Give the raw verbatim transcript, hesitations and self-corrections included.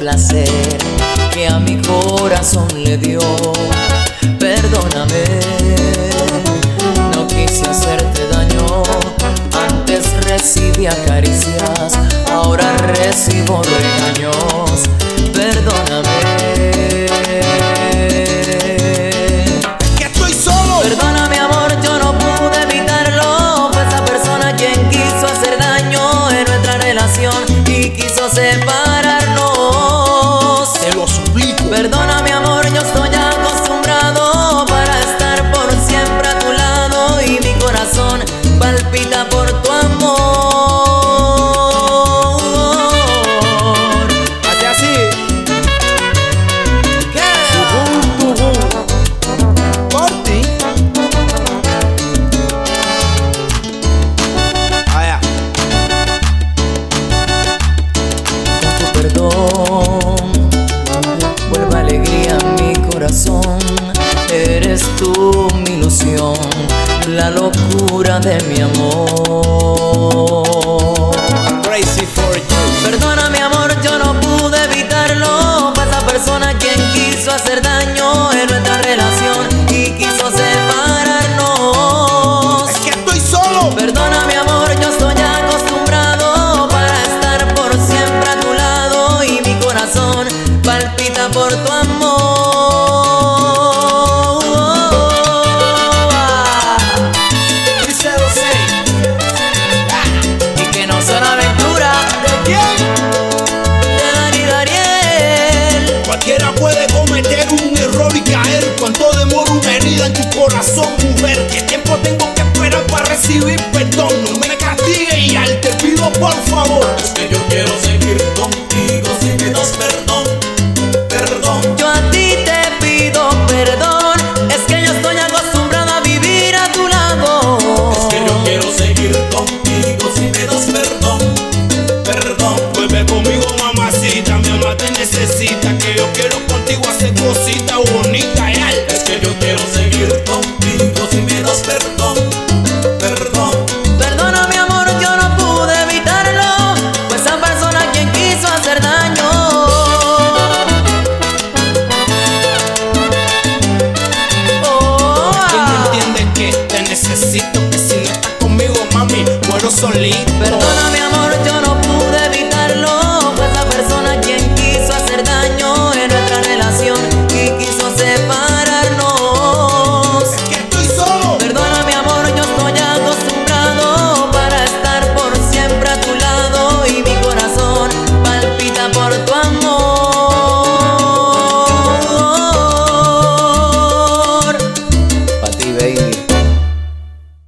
placer que a mi corazón le dio. Perdóname, no quise hacerte daño. Antes recibía caricias, ahora recibo regaños. Perdóname, que estoy solo. Perdóname amor, yo no pude evitarlo. Fue esa persona quien quiso hacer daño en nuestra relación y quiso separarnos. Te lo suplico. Perdóname amor, yo estoy acostumbrado para estar por siempre a tu lado y mi corazón palpita por tu amor. Hace así. ¿Qué? Por ti. Allá. Con tu perdón vuelve alegría a mi corazón. Eres tú mi ilusión, la locura de mi amor. Crazy for you. Perdóname amor, yo no pude evitarlo. Fue esa persona quien quiso hacer daño